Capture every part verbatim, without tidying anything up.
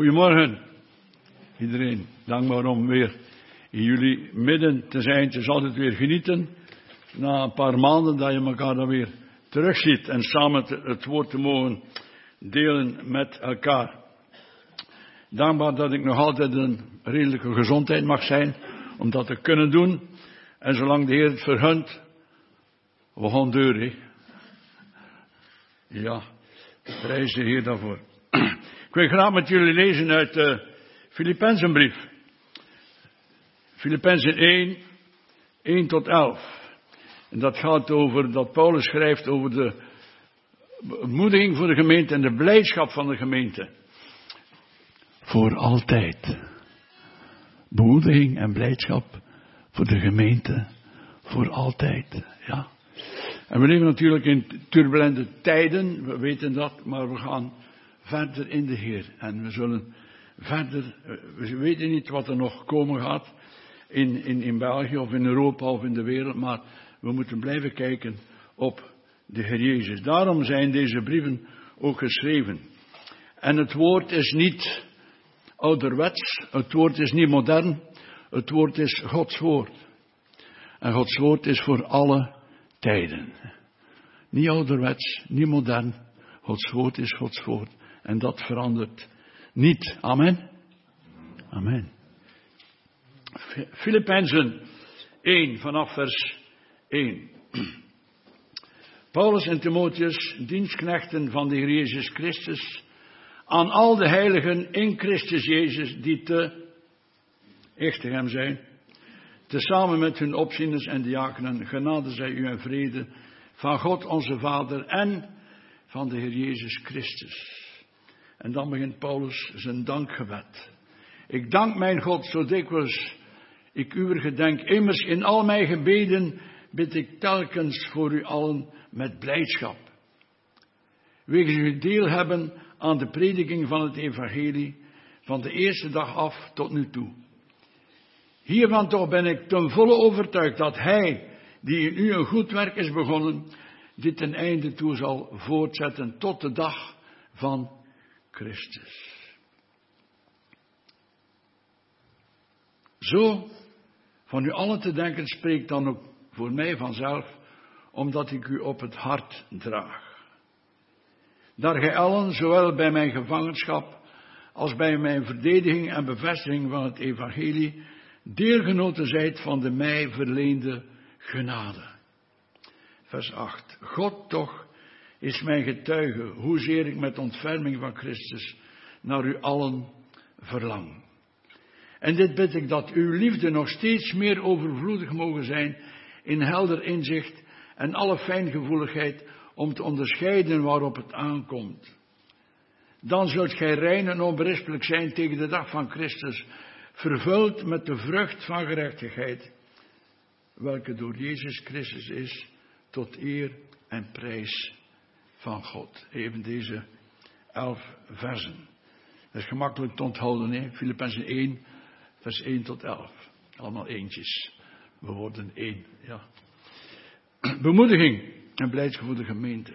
Goedemorgen, iedereen. Dankbaar om weer in jullie midden te zijn. Het is altijd weer genieten. Na een paar maanden dat je elkaar dan weer terugziet en samen het woord te mogen delen met elkaar. Dankbaar dat ik nog altijd een redelijke gezondheid mag zijn om dat te kunnen doen. En zolang de Heer het vergunt, we gaan deur, hè. Ja, prijs de Heer daarvoor. Ik wil graag met jullie lezen uit de Filippenzenbrief. Filippenzen één, één tot elf. En dat gaat over, dat Paulus schrijft over de bemoediging voor de gemeente en de blijdschap van de gemeente. Voor altijd. Bemoediging en blijdschap voor de gemeente. Voor altijd, ja. En we leven natuurlijk in turbulente tijden, we weten dat, maar we gaan verder in de Heer. En we zullen verder, we weten niet wat er nog komen gaat in, in, in België of in Europa of in de wereld, maar we moeten blijven kijken op de Heer Jezus. Daarom zijn deze brieven ook geschreven. En het woord is niet ouderwets, het woord is niet modern, het woord is Gods woord. En Gods woord is voor alle tijden. Niet ouderwets, niet modern, Gods woord is Gods woord. En dat verandert niet. Amen. Amen. Filippenzen één, vanaf vers één. Paulus en Timotheus, dienstknechten van de Heer Jezus Christus, aan al de heiligen in Christus Jezus die te Echtegem zijn, tezamen met hun opzieners en diakenen, genade zij u en vrede van God onze Vader en van de Heer Jezus Christus. En dan begint Paulus zijn dankgebed. Ik dank mijn God zo dikwijls ik uw gedenk. Immers in al mijn gebeden bid ik telkens voor u allen met blijdschap. Wegens u deel hebben aan de prediking van het evangelie van de eerste dag af tot nu toe. Hiervan toch ben ik ten volle overtuigd dat hij, die in u een goed werk is begonnen, dit ten einde toe zal voortzetten tot de dag van Christus. Zo van u allen te denken spreekt dan ook voor mij vanzelf, omdat ik u op het hart draag. Daar gij allen, zowel bij mijn gevangenschap als bij mijn verdediging en bevestiging van het evangelie, deelgenoten zijt van de mij verleende genade. Vers acht. God toch is mijn getuige, hoezeer ik met ontferming van Christus naar u allen verlang. En dit bid ik, dat uw liefde nog steeds meer overvloedig mogen zijn in helder inzicht en alle fijngevoeligheid om te onderscheiden waarop het aankomt. Dan zult gij rein en onberispelijk zijn tegen de dag van Christus, vervuld met de vrucht van gerechtigheid, welke door Jezus Christus is, tot eer en prijs van God. Even deze elf versen. Dat is gemakkelijk te onthouden, hè? Filippenzen één, vers één tot elf. Allemaal eentjes. We worden één, ja. Bemoediging en blijdschap voor de gemeente.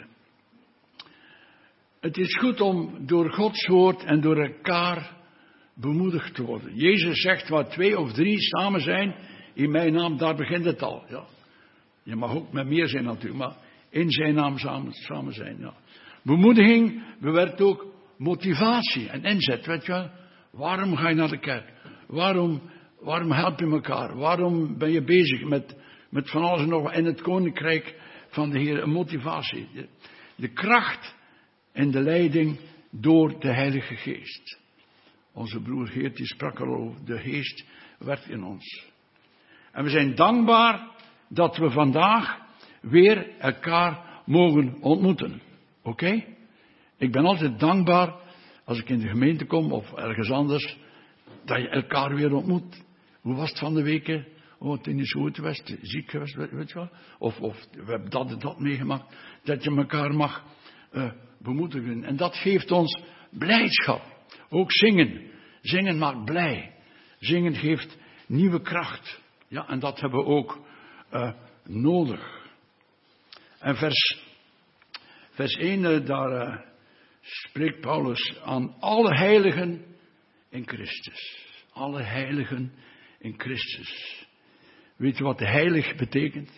Het is goed om door Gods woord en door elkaar bemoedigd te worden. Jezus zegt, waar twee of drie samen zijn, in mijn naam, daar begint het al. Ja. Je mag ook met meer zijn natuurlijk, maar in zijn naam samen, samen zijn. Ja. Bemoediging bewerkt ook motivatie en inzet. Weet je wel? Waarom ga je naar de kerk? Waarom, waarom help je elkaar? Waarom ben je bezig met, met van alles en nog wat in het koninkrijk van de Heer? Een motivatie. De, de kracht en de leiding door de Heilige Geest. Onze broer Geert die sprak al over, de Geest werkt in ons. En we zijn dankbaar dat we vandaag weer elkaar mogen ontmoeten. Oké? Okay? Ik ben altijd dankbaar als ik in de gemeente kom of ergens anders, dat je elkaar weer ontmoet. Hoe was het van de week? Oh, het is niet zo goed geweest, ziek geweest, weet je wel? Of, of we hebben dat en dat meegemaakt. Dat je elkaar mag uh, bemoedigen. En dat geeft ons blijdschap. Ook zingen. Zingen maakt blij. Zingen geeft nieuwe kracht. Ja, en dat hebben we ook uh, nodig. En vers, vers één, uh, daar uh, spreekt Paulus aan alle heiligen in Christus. Alle heiligen in Christus. Weet je wat heilig betekent?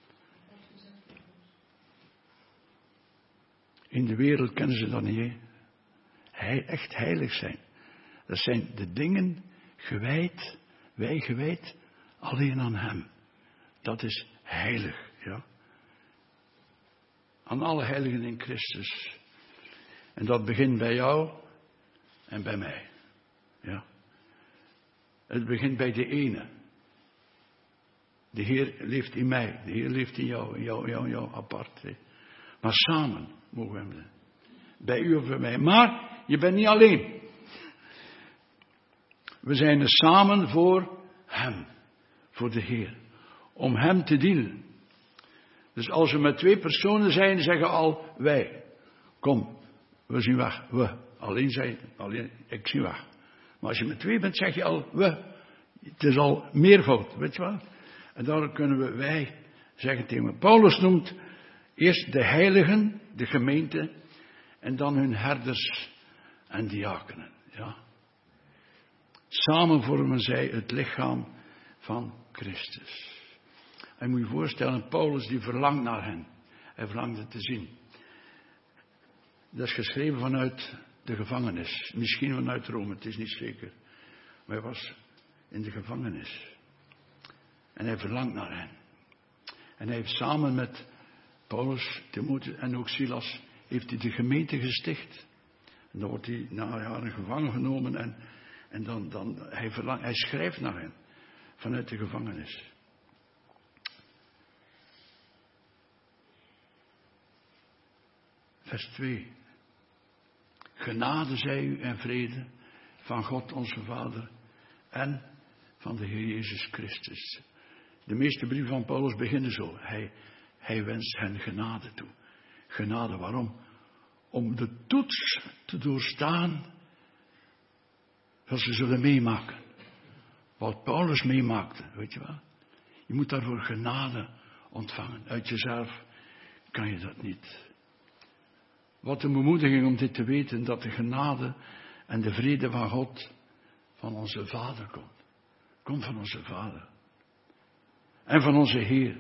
In de wereld kennen ze dat niet. Hè? Hij, echt heilig zijn. Dat zijn de dingen gewijd, wij gewijd, alleen aan hem. Dat is heilig, ja. Aan alle heiligen in Christus. En dat begint bij jou en bij mij. Ja. Het begint bij de ene. De Heer leeft in mij, de Heer leeft in jou, in jou, in jou, in jou apart. Hè. Maar samen mogen we hem zijn. Bij u of bij mij. Maar je bent niet alleen. We zijn er samen voor hem. Voor de Heer. Om hem te dienen. Dus als we met twee personen zijn, zeggen al wij. Kom, we zien weg. We. Alleen zijn, alleen, ik zie weg. Maar als je met twee bent, zeg je al we. Het is al meervoud, weet je wat? En daarom kunnen we wij zeggen tegen me. Paulus noemt eerst de heiligen, de gemeente, en dan hun herders en diakenen. Ja. Samen vormen zij het lichaam van Christus. En moet je voorstellen, Paulus die verlangt naar hen. Hij verlangde te zien. Dat is geschreven vanuit de gevangenis. Misschien vanuit Rome, het is niet zeker. Maar hij was in de gevangenis. En hij verlangt naar hen. En hij heeft samen met Paulus, Timotheus en ook Silas, heeft hij de gemeente gesticht. En dan wordt hij na jaren gevangen genomen en, en dan, dan hij, verlangt, hij schrijft naar hen. Vanuit de gevangenis. Vers twee. Genade zij u en vrede van God onze Vader en van de Heer Jezus Christus. De meeste brieven van Paulus beginnen zo. Hij, hij wenst hen genade toe. Genade, waarom? Om de toets te doorstaan wat ze zullen meemaken. Wat Paulus meemaakte, weet je wel. Je moet daarvoor genade ontvangen. Uit jezelf kan je dat niet. Wat een bemoediging om dit te weten, dat de genade en de vrede van God van onze Vader komt. Komt van onze Vader. En van onze Heer.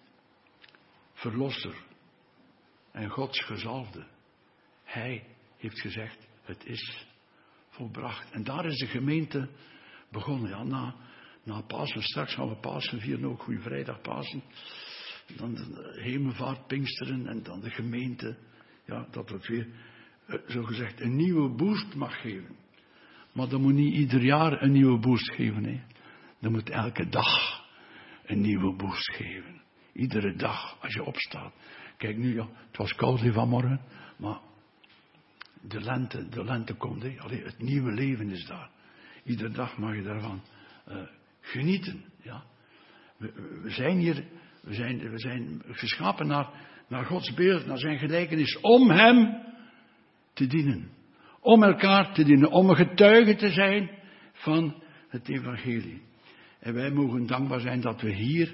Verlosser. En Gods gezalfde. Hij heeft gezegd, het is volbracht. En daar is de gemeente begonnen. Ja, na, na Pasen, straks gaan we Pasen vieren, ook Goeie Vrijdag Pasen. Dan de Hemelvaart, Pinksteren en dan de gemeente. Ja, dat het weer, zo gezegd, een nieuwe boost mag geven. Maar dat moet niet ieder jaar een nieuwe boost geven. Hè. Dat moet elke dag een nieuwe boost geven. Iedere dag, als je opstaat. Kijk nu, ja, het was koud hier vanmorgen, maar de lente, de lente komt. Hè. Allee, het nieuwe leven is daar. Iedere dag mag je daarvan uh, genieten. Ja. We, we zijn hier, we zijn, we zijn geschapen naar, naar Gods beeld, naar zijn gelijkenis, om hem te dienen. Om elkaar te dienen, om een getuige te zijn van het evangelie. En wij mogen dankbaar zijn dat we hier,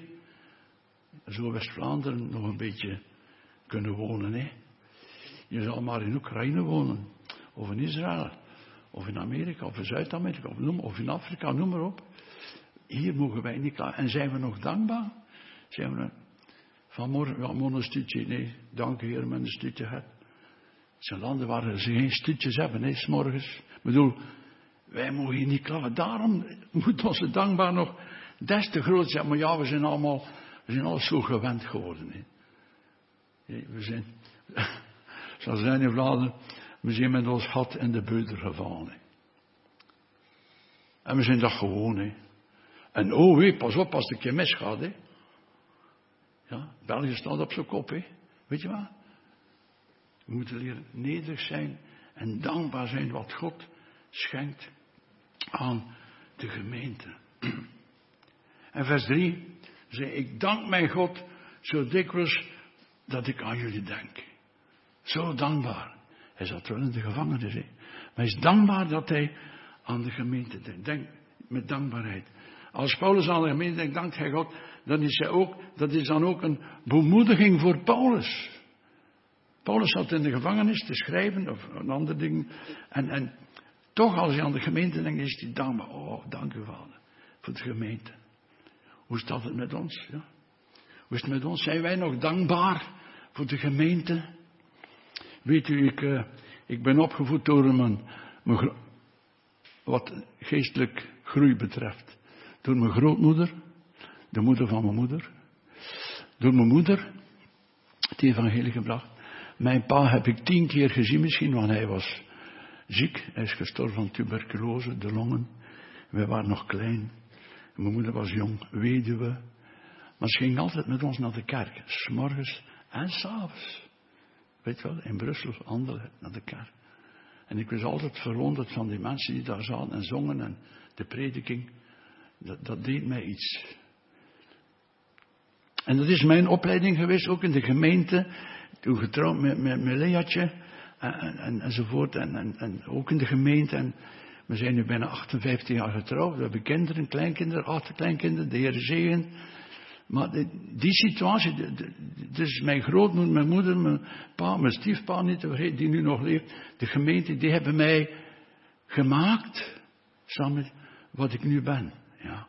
zo West-Vlaanderen, nog een beetje kunnen wonen. Hè. Je zal maar in Oekraïne wonen, of in Israël, of in Amerika, of in Zuid-Amerika, of, noem, of in Afrika, noem maar op. Hier mogen wij niet klaar. En zijn we nog dankbaar? Zijn we vanmorgen, ja, maar een studie, nee, dank u Heer, met een studie hebt. Het zijn landen waar ze geen studjes hebben, hè, 's morgens. Ik bedoel, wij mogen hier niet klaar. Daarom moet onze dankbaar nog des te groot zijn. Maar ja, we zijn allemaal, we zijn al zo gewend geworden. Hè. We zijn, zoals zijn in Vlaanderen, we zijn met ons gat in de beuter gevallen. Hè. En we zijn dat gewoon. Hè. En oh, hé, pas op als het een keer misgaat. Hè. Ja, België staat op zijn kop. Hè. Weet je wat? We moeten leren nederig zijn en dankbaar zijn wat God schenkt aan de gemeente. En vers drie zei, ik dank mijn God zo dikwijls dat ik aan jullie denk. Zo dankbaar. Hij zat wel in de gevangenis. Hè. Maar hij is dankbaar dat hij aan de gemeente denkt. Denk met dankbaarheid. Als Paulus aan de gemeente denkt, dankt hij God, dan is hij ook, dat is dan ook een bemoediging voor Paulus. Paulus zat in de gevangenis te schrijven, of een ander ding. En, en Toch als je aan de gemeente denkt, is die dankbaar. Oh, dank u vader, voor de gemeente. Hoe staat het met ons? Ja? Hoe is het met ons? Zijn wij nog dankbaar voor de gemeente? Weet u, ik, uh, ik ben opgevoed door mijn, mijn gro- wat geestelijk groei betreft. Door mijn grootmoeder, de moeder van mijn moeder. Door mijn moeder, het evangelie gebracht. Mijn pa heb ik tien keer gezien misschien, want hij was ziek. Hij is gestorven van tuberculose, de longen. Wij waren nog klein. Mijn moeder was jong, weduwe. Maar ze ging altijd met ons naar de kerk. 's Morgens en 's avonds. Weet je wel, in Brussel, Anderlecht, naar de kerk. En ik was altijd verwonderd van die mensen die daar zaten en zongen en de prediking. Dat, dat deed mij iets. En dat is mijn opleiding geweest, ook in de gemeente. Toen getrouwd met, met, met Leatje en, en, enzovoort. En, en, en ook in de gemeente. En we zijn nu bijna achtenvijftig jaar getrouwd. We hebben kinderen, kleinkinderen, achterkleinkinderen, de Heer zegen. Maar die, die situatie, de, de, dus mijn grootmoeder, mijn moeder, mijn pa, mijn stiefpa niet te vergeten, die nu nog leeft. De gemeente, die hebben mij gemaakt, samen met wat ik nu ben. Ja.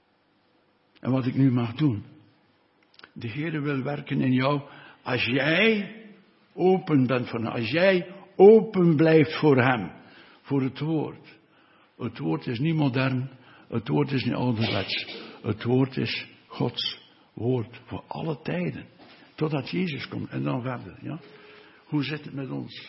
En wat ik nu mag doen. De Heer wil werken in jou als jij open bent voor hem. Als jij open blijft voor hem. Voor het woord. Het woord is niet modern. Het woord is niet ouderwets. Het woord is Gods woord voor alle tijden. Totdat Jezus komt. En dan verder. Ja? Hoe zit het met ons?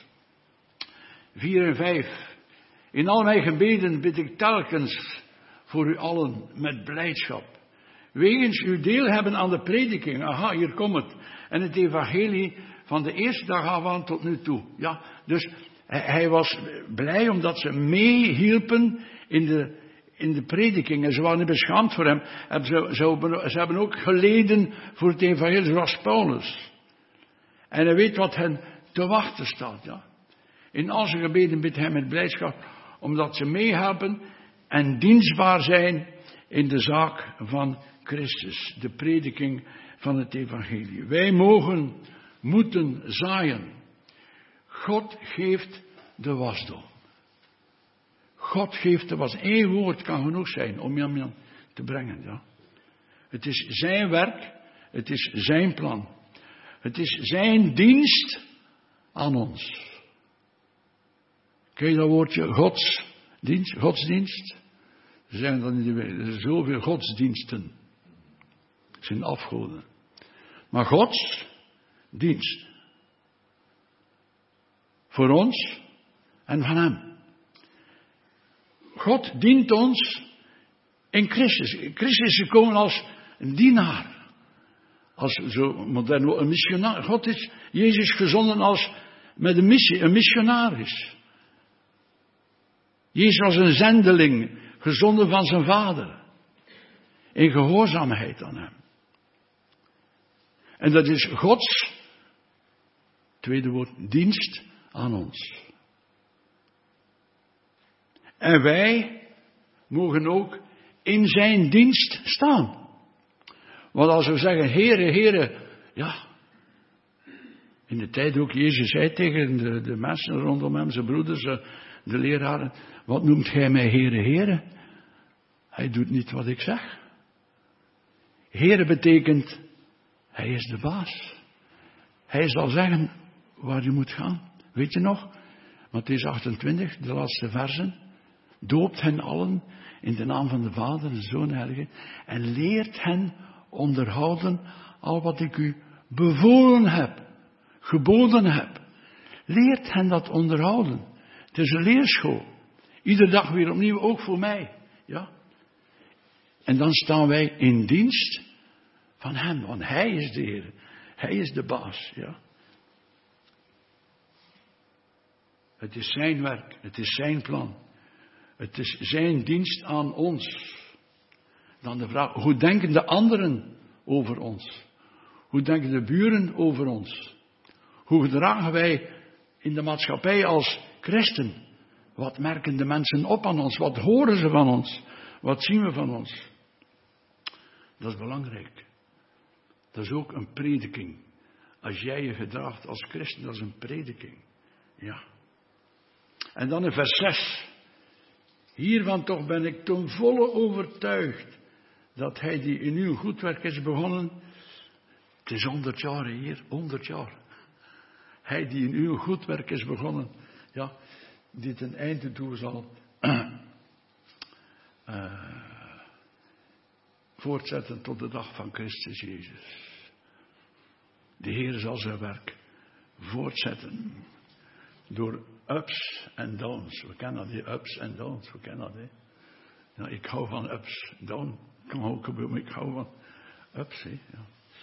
Vier en vijf. In al mijn gebeden bid ik telkens voor u allen met blijdschap. Wegens uw deel hebben aan de prediking. Aha, hier komt het. En het evangelie van de eerste dag af aan tot nu toe. Ja, dus hij was blij omdat ze meehielpen in de, in de prediking. En ze waren niet beschaamd voor hem. En ze, ze, ze hebben ook geleden voor het evangelie, zoals Paulus. En hij weet wat hen te wachten staat. Ja. In al zijn gebeden bidt hij met blijdschap, omdat ze meehelpen en dienstbaar zijn in de zaak van Christus, de prediking van het evangelie. Wij mogen, moeten zaaien. God geeft de wasdom. God geeft de wasdom. Eén woord kan genoeg zijn om hem te brengen. Ja. Het is zijn werk, het is zijn plan. Het is zijn dienst aan ons. Ken je dat woordje godsdienst? Godsdienst? Er zijn dan in de wereld er zijn zoveel godsdiensten. Het zijn afgoden. Maar Gods dienst. Voor ons en van hem. God dient ons in Christus. Christus is gekomen als een dienaar. Als zo modern een missionaris. God is Jezus gezonden als met een missie, een missionaris. Jezus was een zendeling, gezonden van zijn vader. In gehoorzaamheid aan hem. En dat is Gods, tweede woord, dienst aan ons. En wij mogen ook in zijn dienst staan. Want als we zeggen, Heere, Heere, ja. In de tijd ook Jezus zei tegen de, de mensen rondom hem, zijn broeders, de leraren, wat noemt gij mij Heere, Heere? Hij doet niet wat ik zeg. Heere betekent, hij is de baas. Hij zal zeggen waar je moet gaan. Weet je nog? Mattheüs achtentwintig, de laatste versen. Doopt hen allen in de naam van de Vader, de Zoon en de Heilige. En leert hen onderhouden al wat ik u bevolen heb. Geboden heb. Leert hen dat onderhouden. Het is een leerschool. Iedere dag weer opnieuw, ook voor mij. Ja. En dan staan wij in dienst van hem. Want hij is de Heer. Hij is de baas. Ja. Het is zijn werk. Het is zijn plan. Het is zijn dienst aan ons. Dan de vraag, hoe denken de anderen over ons? Hoe denken de buren over ons? Hoe gedragen wij in de maatschappij als christen? Wat merken de mensen op aan ons? Wat horen ze van ons? Wat zien we van ons? Dat is belangrijk. Dat is ook een prediking. Als jij je gedraagt als christen, dat is een prediking. Ja. En dan in vers zes. Hiervan toch ben ik ten volle overtuigd dat hij die in uw goed werk is begonnen. Het is honderd jaar hier, honderd jaar. Hij die in uw goed werk is begonnen, ja, die ten einde toe zal uh, voortzetten tot de dag van Christus Jezus. De Heer zal zijn werk voortzetten. Door ups en downs. We kennen die ups en downs. We kennen die. Ja, ik hou van ups. Down kan ook gebeuren, maar ik hou van ups. He, ja.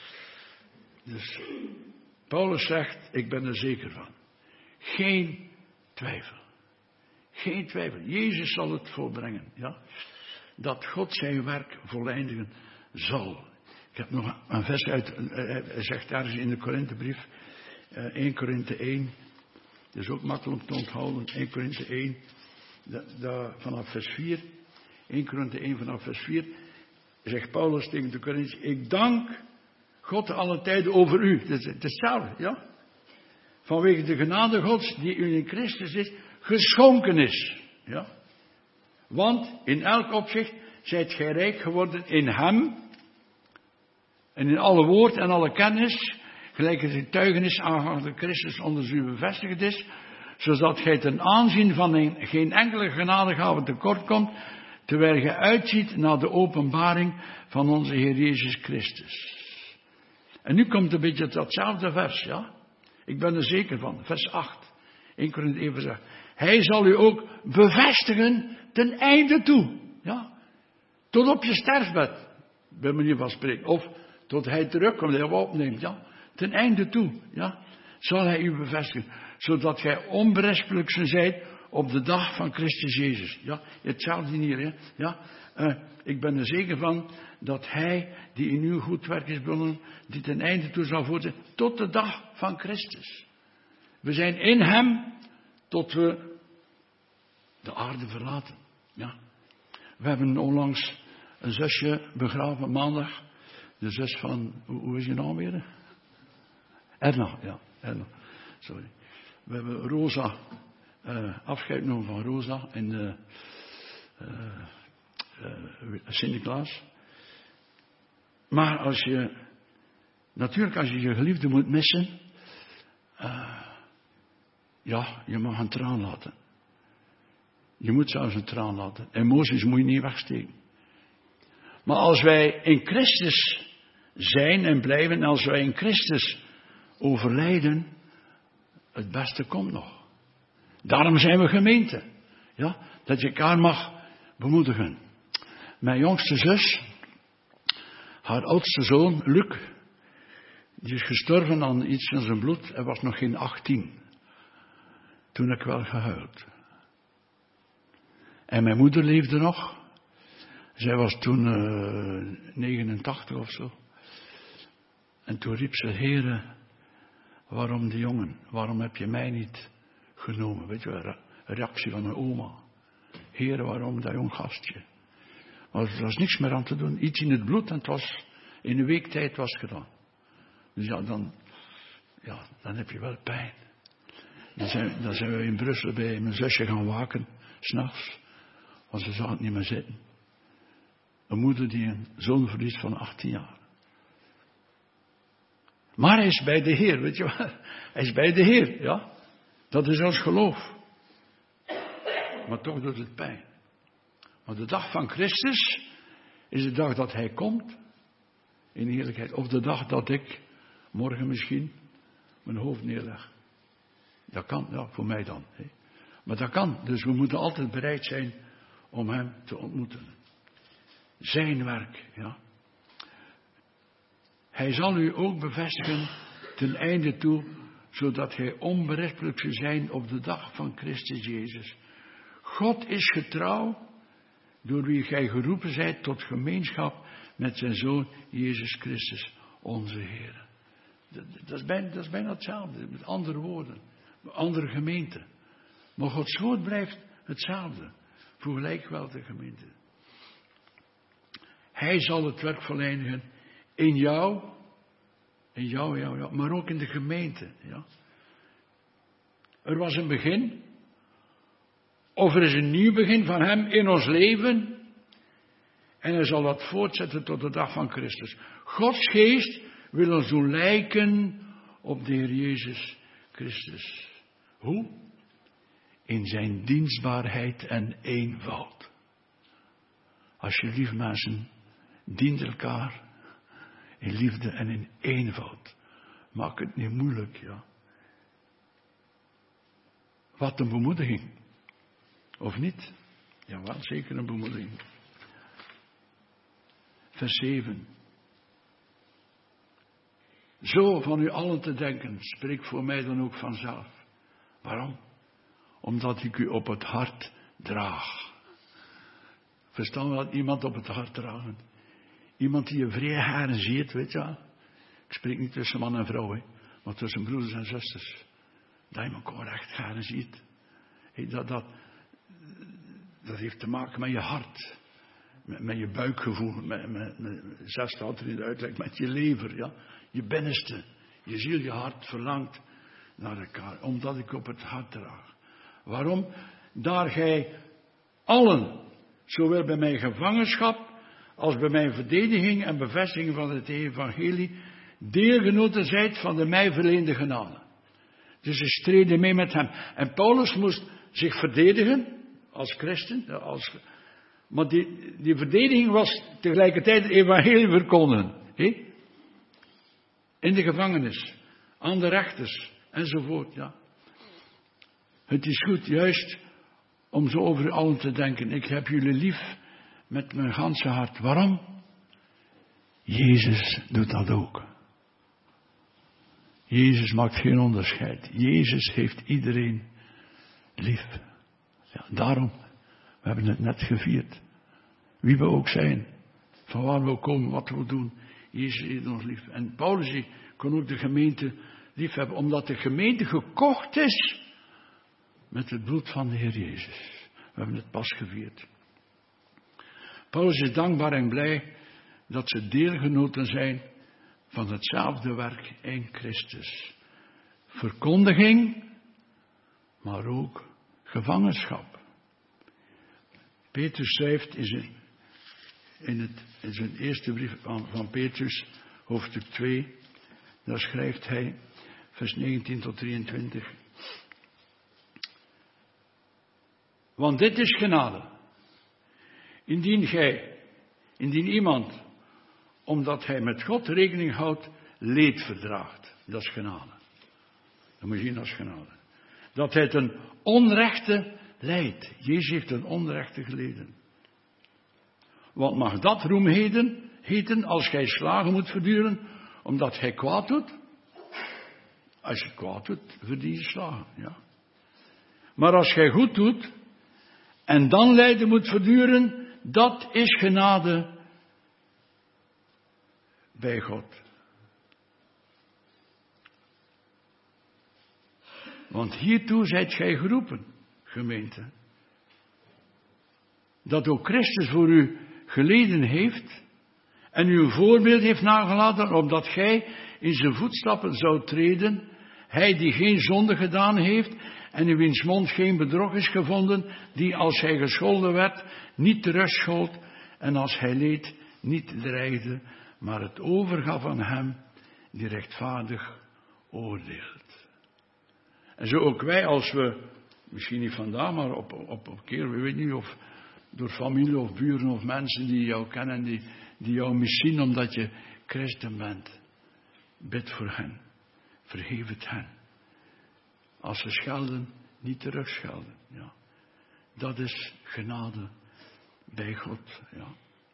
Dus Paulus zegt, ik ben er zeker van. Geen twijfel. Geen twijfel. Jezus zal het volbrengen. Ja? Dat God zijn werk voleindigen zal. Ik heb nog een vers uit, hij zegt ergens in de Korinthebrief, één Korinthe één. Dat is ook makkelijk te onthouden. één Korinthe één, da, da, vanaf vers vier. één Korinthe één vanaf vers vier. Zegt Paulus tegen de Korinthe, ik dank God alle tijden over u. Het is, het is hetzelfde, ja. Vanwege de genade Gods die u in Christus is, geschonken is. Ja. Want in elk opzicht zijt gij rijk geworden in hem. En in alle woord en alle kennis, gelijk het getuigenis aangaande Christus onder u bevestigd is, zodat gij ten aanzien van een, geen enkele genadegave tekort komt, terwijl gij uitziet naar de openbaring van onze Heer Jezus Christus. En nu komt een beetje datzelfde vers, ja. Ik ben er zeker van, vers acht. één Korinthe één vers acht. Hij zal u ook bevestigen ten einde toe, ja. Tot op je sterfbed, bij manier van spreken. Of tot hij terugkomt, hij opneemt, ja. Ten einde toe, ja. Zal hij u bevestigen. Zodat gij onberispelijk zijt op de dag van Christus Jezus. Ja, hetzelfde hier, hè. Ja. Uh, ik ben er zeker van dat hij, die in uw goed werk is begonnen, die ten einde toe zal voortzetten, tot de dag van Christus. We zijn in hem, tot we de aarde verlaten. Ja. We hebben onlangs een zusje begraven, maandag. De zus van, hoe, hoe is je naam weer? Erna, ja, Erna. Sorry. We hebben Rosa, uh, afscheid genomen van Rosa in de uh, uh, Sint-Niklaas. Maar als je, natuurlijk als je je geliefde moet missen, uh, ja, je mag een traan laten. Je moet zelfs een traan laten. Emoties moet je niet wegsteken. Maar als wij in Christus zijn en blijven, en als wij in Christus overlijden, het beste komt nog. Daarom zijn we gemeente. Ja, dat je elkaar mag bemoedigen. Mijn jongste zus, haar oudste zoon, Luc, die is gestorven aan iets in zijn bloed. Hij was nog geen achttien. Toen heb ik wel gehuild. En mijn moeder leefde nog. Zij was toen uh, negenentachtig of zo. En toen riep ze, Heere, waarom die jongen? Waarom heb je mij niet genomen? Weet je wel, een reactie van een oma. Heere, waarom dat jong gastje? Maar er was niks meer aan te doen. Iets in het bloed en het was in een week tijd was gedaan. Dus ja, dan, ja, dan heb je wel pijn. Dan zijn, dan zijn we in Brussel bij mijn zusje gaan waken, 's nachts. Want ze zag het niet meer zitten. Een moeder die een zoon verliest van achttien jaar. Maar hij is bij de Heer, weet je wel. Hij is bij de Heer, ja. Dat is ons geloof. Maar toch doet het pijn. Maar de dag van Christus is de dag dat hij komt. In heerlijkheid. Of de dag dat ik morgen misschien mijn hoofd neerleg. Dat kan, ja, voor mij dan. Hè. Maar dat kan. Dus we moeten altijd bereid zijn om hem te ontmoeten. Zijn werk, ja. Hij zal u ook bevestigen ten einde toe, zodat gij onberispelijk zult zijn op de dag van Christus Jezus. God is getrouw, door wie gij geroepen zijt tot gemeenschap met zijn Zoon Jezus Christus, onze Heer. Dat, dat, is bijna, dat is bijna hetzelfde, met andere woorden, met andere gemeenten. Maar Gods woord blijft hetzelfde, voor gelijk wel de gemeente. Hij zal het werk voleindigen in jou, in jou, jou, jou, maar ook in de gemeente. Ja. Er was een begin, Of er is een nieuw begin van hem in ons leven. En hij zal dat voortzetten tot de dag van Christus. Gods geest wil ons doen lijken op de Heer Jezus Christus. Hoe? In zijn dienstbaarheid en eenvoud. Alsjeblieft mensen, dient elkaar in liefde en in eenvoud. Maak het niet moeilijk, ja. Wat een bemoediging. Of niet? Ja, wel zeker een bemoediging. Vers zeven. Zo van u allen te denken, spreek voor mij dan ook vanzelf. Waarom? Omdat ik u op het hart draag. Verstaan we dat iemand op het hart dragen? Iemand die je vrije haren ziet, weet je wel. Ik spreek niet tussen man en vrouw, hè, maar tussen broeders en zusters. Dat je elkaar echt haren ziet. Hey, dat, dat, dat heeft te maken met je hart. Met, met je buikgevoel. Met, met, met, zelfs staat er in de uitleg, met je lever. Ja? Je binnenste. Je ziel, je hart verlangt naar elkaar. Omdat ik op het hart draag. Waarom? Daar gij allen, zowel bij mijn gevangenschap als bij mijn verdediging en bevestiging van het evangelie, deelgenoten zijt van de mij verleende genade. Dus ze streden mee met hem. En Paulus moest zich verdedigen als christen. Als, maar die, die verdediging was tegelijkertijd het evangelie verkondigen. He? In de gevangenis, aan de rechters enzovoort. Ja. Het is goed juist om zo over u allen te denken. Ik heb jullie lief met mijn ganse hart. Waarom? Jezus doet dat ook. Jezus maakt geen onderscheid. Jezus heeft iedereen lief. Ja, daarom, we hebben het net gevierd. Wie we ook zijn, van waar we ook komen, wat we doen. Jezus heeft ons lief. En Paulus die kon ook de gemeente lief hebben, omdat de gemeente gekocht is met het bloed van de Heer Jezus. We hebben het pas gevierd. Paulus is dankbaar en blij dat ze deelgenoten zijn van hetzelfde werk in Christus. Verkondiging, maar ook gevangenschap. Petrus schrijft in zijn, in het, in zijn eerste brief van, van Petrus, hoofdstuk twee, daar schrijft hij, vers negentien tot drieëntwintig. Want dit is genade. Indien gij, indien iemand, omdat hij met God rekening houdt, leed verdraagt. Dat is genade. Dat moet je zien als genade. Dat hij ten onrechte lijdt. Jezus heeft ten onrechte geleden. Wat mag dat roem heten, heten als gij slagen moet verduren, omdat hij kwaad doet? Als je kwaad doet, verdien je slagen, ja. Maar als gij goed doet, en dan lijden moet verduren, dat is genade bij God. Want hiertoe zijt gij geroepen, gemeente. Dat ook Christus voor u geleden heeft en u een voorbeeld heeft nagelaten, opdat gij in zijn voetstappen zou treden, hij die geen zonde gedaan heeft en in wiens mond geen bedrog is gevonden, die als hij gescholden werd, niet terugschold en als hij leed, niet dreigde, maar het overgaf aan hem die rechtvaardig oordeelt. En zo ook wij, als we, misschien niet vandaag, maar op, op een keer, we weten niet of door familie of buren of mensen die jou kennen, die, die jou miszien omdat je christen bent. Bid voor hen. Vergeef het hen. Als ze schelden, niet terugschelden. Ja. Dat is genade bij God. Ja.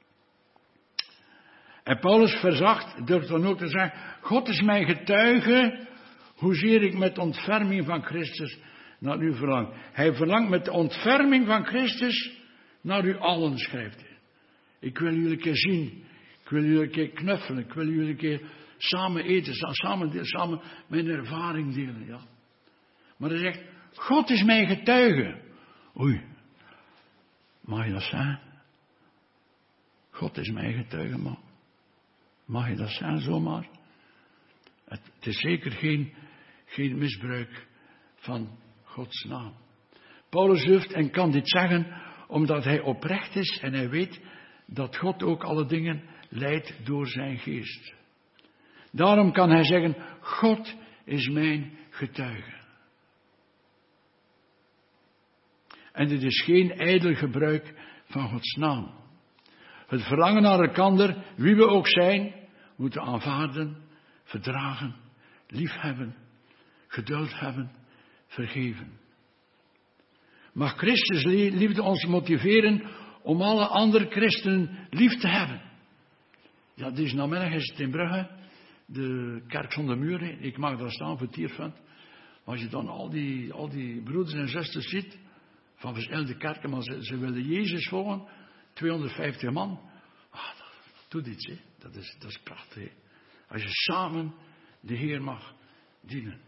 En Paulus verzacht, durft dan ook te zeggen, God is mijn getuige, hoezeer ik met ontferming van Christus naar u verlang. Hij verlangt met de ontferming van Christus naar u allen, schrijft hij. Ik wil jullie een keer zien. Ik wil jullie een keer knuffelen. Ik wil jullie een keer samen eten. Samen, samen mijn ervaring delen. Ja. Maar hij zegt, God is mijn getuige. Oei. Mag je dat zeggen? God is mijn getuige, maar mag je dat zeggen zomaar? Het, het is zeker geen, geen misbruik van Gods naam. Paulus durft en kan dit zeggen omdat hij oprecht is en hij weet dat God ook alle dingen leidt door zijn geest. Daarom kan hij zeggen, God is mijn getuige. En dit is geen ijdel gebruik van Gods naam. Het verlangen naar elkander, wie we ook zijn, moeten aanvaarden, verdragen, liefhebben, geduld hebben, vergeven. Mag Christus liefde ons motiveren om alle andere christenen lief te hebben? Ja, deze namiddag is het in Brugge, de kerk zonder muren. Ik mag daar staan voor het Tierfund. Maar als je dan al die, al die broeders en zusters ziet, van verschillende kerken, maar ze, ze willen Jezus volgen, tweehonderdvijftig man. Ah, dat, dat doet iets, hè. Dat is, dat is prachtig, hè. Als je samen de Heer mag dienen.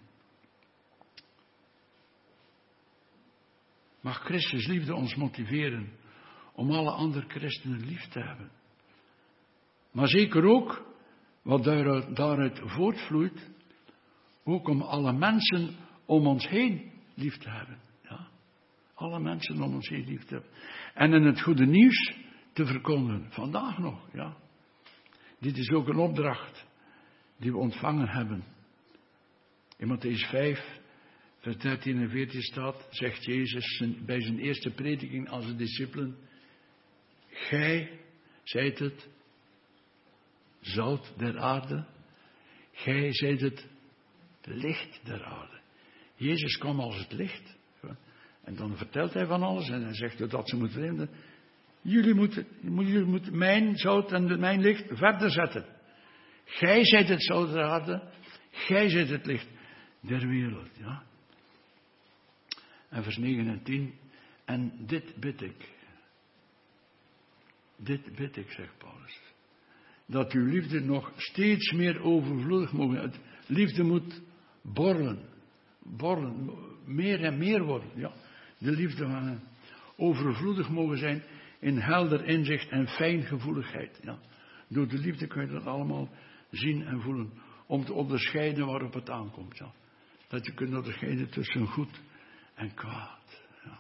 Mag Christus liefde ons motiveren om alle andere christenen lief te hebben. Maar zeker ook, wat daaruit, daaruit voortvloeit, ook om alle mensen om ons heen lief te hebben. Ja? Alle mensen om ons heen lief te hebben. En in het goede nieuws te verkondigen. Vandaag nog, ja. Dit is ook een opdracht die we ontvangen hebben. In Mattheüs vijf, vers dertien en veertien staat, zegt Jezus bij zijn eerste prediking aan zijn discipelen, gij zijt het zout der aarde, gij zijt het licht der aarde. Jezus kwam als het licht. En dan vertelt hij van alles en hij zegt dat ze moeten vinden. Jullie moeten, jullie moeten mijn zout en mijn licht verder zetten. Gij zijt het zout der aarde, gij zijt het licht der wereld. Ja. En vers negen en tien. En dit bid ik. Dit bid ik, zegt Paulus. Dat uw liefde nog steeds meer overvloedig mogen. Liefde moet borrelen. Borrelen. Meer en meer worden. Ja. De liefde van hem. Overvloedig mogen zijn in helder inzicht en fijngevoeligheid. Ja. Door de liefde kun je dat allemaal zien en voelen. Om te onderscheiden waarop het aankomt. Ja. Dat je kunt onderscheiden tussen goed en kwaad. Ja.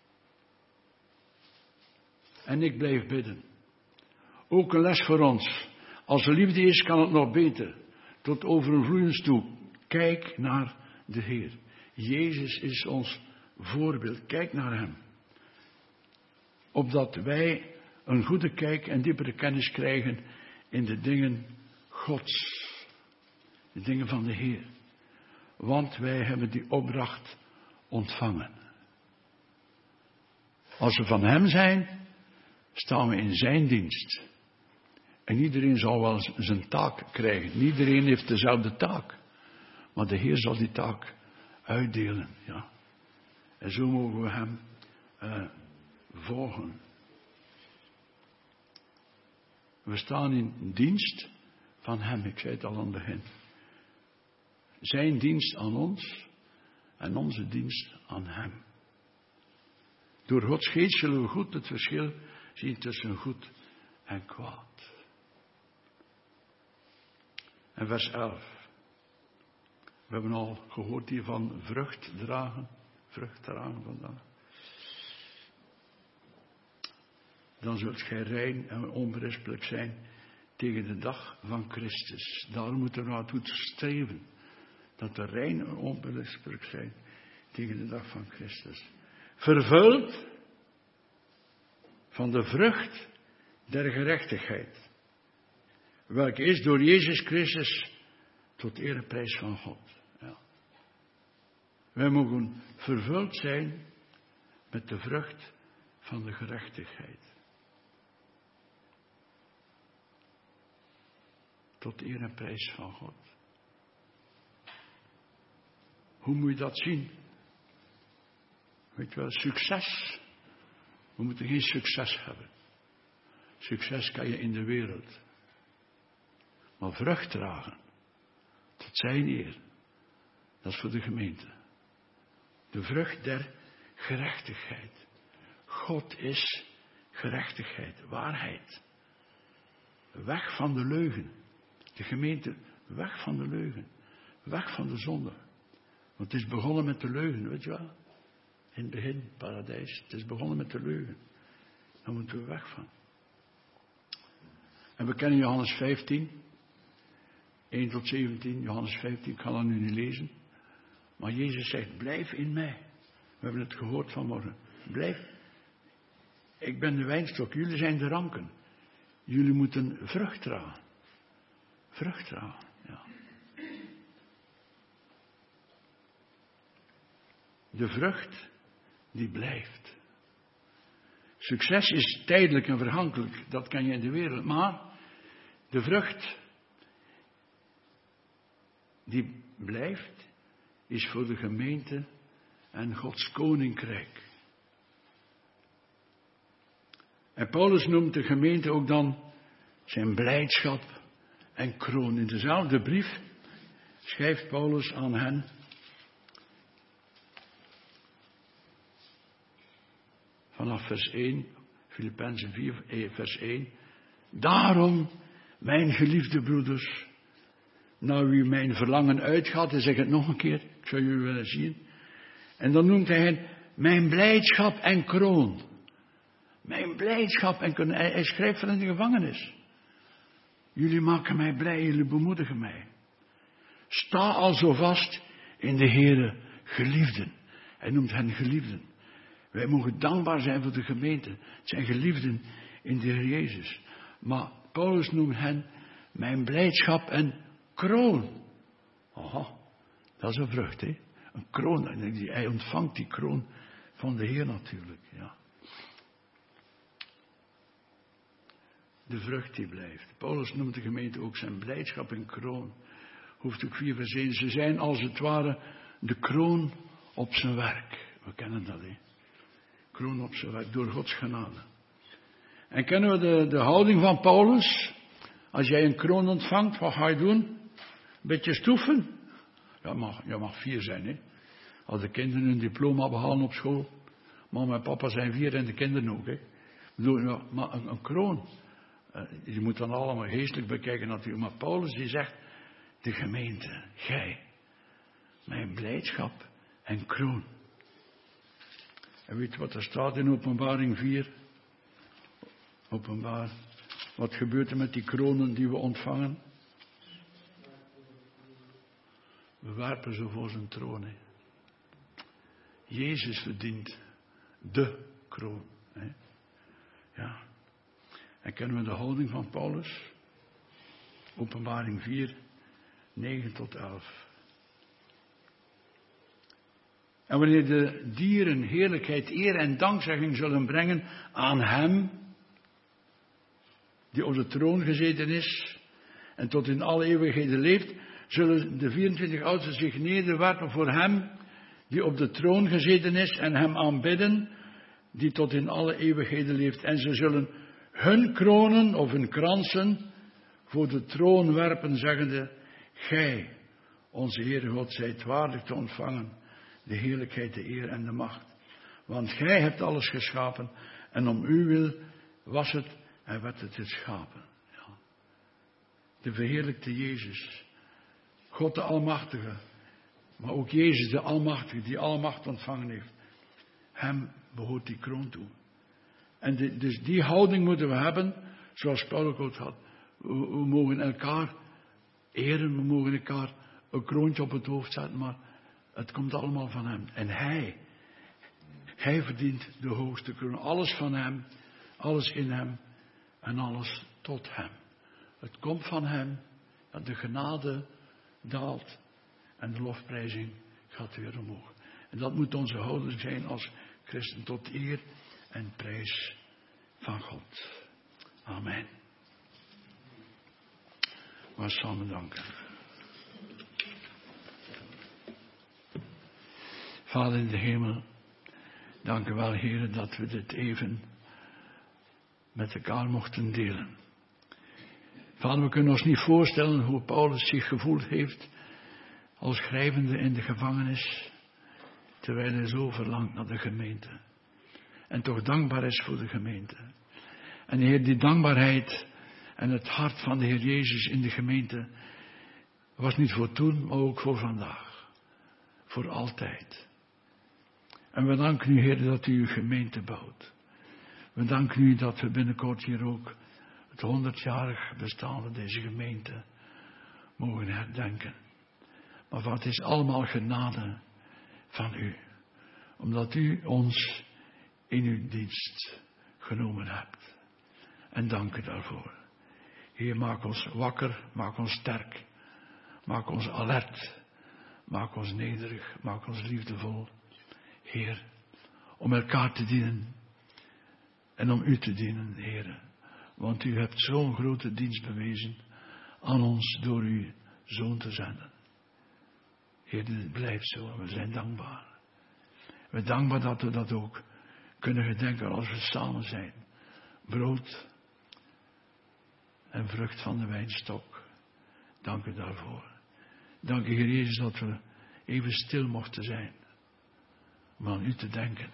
En ik blijf bidden. Ook een les voor ons. Als er liefde is, kan het nog beter. Tot overvloeiens toe. Kijk naar de Heer. Jezus is ons voorbeeld. Kijk naar hem. Opdat wij een goede kijk en diepere kennis krijgen in de dingen Gods. De dingen van de Heer. Want wij hebben die opdracht ontvangen. Als we van hem zijn, staan we in zijn dienst. En iedereen zal wel zijn taak krijgen. Iedereen heeft dezelfde taak. Maar de Heer zal die taak uitdelen. Ja. En zo mogen we hem uh, volgen. We staan in dienst van hem. Ik zei het al aan het begin. Zijn dienst aan ons en onze dienst aan hem. Door Gods geest zullen we goed het verschil zien tussen goed en kwaad. En vers elf. We hebben al gehoord hier van vrucht dragen. Vrucht dragen vandaag. Dan zult gij rein en onberispelijk zijn tegen de dag van Christus. Daarom moeten we naartoe streven. Dat we rein en onberispelijk zijn tegen de dag van Christus. Vervuld van de vrucht der gerechtigheid. Welke is door Jezus Christus tot eer en prijs van God. Ja. Wij mogen vervuld zijn met de vrucht van de gerechtigheid. Tot eer en prijs van God. Hoe moet je dat zien? Weet je wel, succes. We moeten geen succes hebben. Succes kan je in de wereld. Maar vrucht dragen. Tot zijn eer. Dat is voor de gemeente. De vrucht der gerechtigheid. God is gerechtigheid, waarheid. Weg van de leugen. De gemeente, weg van de leugen. Weg van de zonde. Want het is begonnen met de leugen, weet je wel. In het begin, paradijs. Het is begonnen met de leugen. Daar moeten we weg van. En we kennen Johannes vijftien. één tot zeventien. Johannes vijftien, ik ga dat nu niet lezen. Maar Jezus zegt, blijf in mij. We hebben het gehoord vanmorgen. Blijf. Ik ben de wijnstok, jullie zijn de ranken. Jullie moeten vrucht dragen. Vrucht dragen, ja. De vrucht, die blijft. Succes is tijdelijk en vergankelijk, dat kan je in de wereld. Maar de vrucht, die blijft, is voor de gemeente en Gods koninkrijk. En Paulus noemt de gemeente ook dan zijn blijdschap en kroon. In dezelfde brief schrijft Paulus aan hen: vanaf vers één, Filippenzen vier, vers één. Daarom, mijn geliefde broeders, naar wie mijn verlangen uitgaat, ik zeg het nog een keer, ik zou jullie willen zien. En dan noemt hij hen mijn blijdschap en kroon. Mijn blijdschap en kroon. Hij, hij schrijft van in de gevangenis. Jullie maken mij blij, jullie bemoedigen mij. Sta al zo vast in de Heere, geliefden. Hij noemt hen geliefden. Wij mogen dankbaar zijn voor de gemeente. Het zijn geliefden in de Heer Jezus. Maar Paulus noemt hen mijn blijdschap en kroon. Aha, dat is een vrucht, hè? Een kroon. Hij ontvangt die kroon van de Heer natuurlijk, ja. De vrucht die blijft. Paulus noemt de gemeente ook zijn blijdschap en kroon. Hoofdstuk vier vers één. Ze zijn als het ware de kroon op zijn werk. We kennen dat, hè? Kroon op zijn werk, door Gods genade. En kennen we de, de houding van Paulus? Als jij een kroon ontvangt, wat ga je doen? Een beetje stoeven? Ja, mag, je mag vier zijn, hè? Als de kinderen hun diploma behalen op school. Mama en papa zijn vier en de kinderen ook, hè? Ik bedoel, ja, maar een, een kroon. Uh, je moet dan allemaal geestelijk bekijken natuurlijk. Maar Paulus die zegt, de gemeente, gij, mijn blijdschap en kroon. En weet je wat er staat in Openbaring vier? Openbaar. Wat gebeurt er met die kronen die we ontvangen? We werpen ze voor zijn troon. Hè. Jezus verdient de kroon. Hè. Ja. En kennen we de houding van Paulus? Openbaring vier, negen tot elf. En wanneer de dieren heerlijkheid, eer en dankzegging zullen brengen aan hem, die op de troon gezeten is en tot in alle eeuwigheden leeft, zullen de vierentwintig oudsten zich nederwerpen voor hem, die op de troon gezeten is, en hem aanbidden, die tot in alle eeuwigheden leeft. En ze zullen hun kronen of hun kransen voor de troon werpen, zeggende, gij, onze Heere God, zijt waardig te ontvangen de heerlijkheid, de eer en de macht. Want gij hebt alles geschapen en om uw wil was het en werd het geschapen. Ja. De verheerlijkte Jezus, God de Almachtige, maar ook Jezus de Almachtige, die alle macht ontvangen heeft. Hem behoort die kroon toe. En de, dus die houding moeten we hebben, zoals Paulus ook had. We, we mogen elkaar eren, we mogen elkaar een kroontje op het hoofd zetten, maar het komt allemaal van hem. En hij, hij verdient de hoogste kroon. Alles van hem, alles in hem en alles tot hem. Het komt van hem, dat de genade daalt en de lofprijzing gaat weer omhoog. En dat moet onze houding zijn als christen, tot eer en prijs van God. Amen. Maar samen danken. Vader in de hemel, dank u wel, Heer, dat we dit even met elkaar mochten delen. Vader, we kunnen ons niet voorstellen hoe Paulus zich gevoeld heeft als schrijvende in de gevangenis, terwijl hij zo verlangt naar de gemeente. En toch dankbaar is voor de gemeente. En Heer, die dankbaarheid en het hart van de Heer Jezus in de gemeente was niet voor toen, maar ook voor vandaag. Voor altijd. En we danken u, Heer, dat u uw gemeente bouwt. We danken u dat we binnenkort hier ook het honderdjarig bestaan van deze gemeente mogen herdenken. Maar wat is allemaal genade van u. Omdat u ons in uw dienst genomen hebt. En dank u daarvoor. Heer, maak ons wakker, maak ons sterk. Maak ons alert. Maak ons nederig, maak ons liefdevol. Heer, om elkaar te dienen. En om u te dienen, Heer. Want u hebt zo'n grote dienst bewezen aan ons door uw Zoon te zenden. Heer, dit blijft zo en we zijn dankbaar. We zijn dankbaar dat we dat ook kunnen gedenken als we samen zijn. Brood en vrucht van de wijnstok. Dank u daarvoor. Dank u, Heer Jezus, dat we even stil mochten zijn. Om aan u te denken.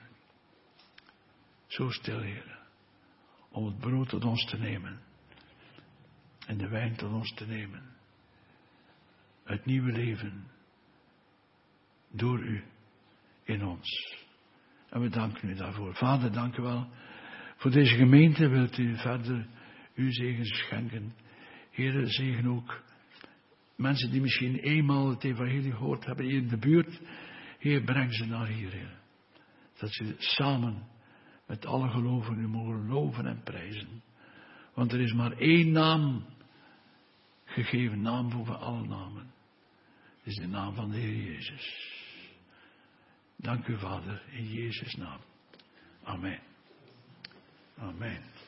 Zo stil, Heer. Om het brood tot ons te nemen. En de wijn tot ons te nemen. Het nieuwe leven. Door u. In ons. En we danken u daarvoor. Vader, dank u wel. Voor deze gemeente wilt u verder uw zegen schenken. Heer, zegen ook mensen die misschien eenmaal het evangelie gehoord hebben hier in de buurt. Heer, breng ze naar hier, Heer. Dat ze samen met alle gelovigen u mogen loven en prijzen. Want er is maar één naam gegeven, naam boven alle namen. Het is de naam van de Heer Jezus. Dank u, Vader, in Jezus' naam. Amen. Amen.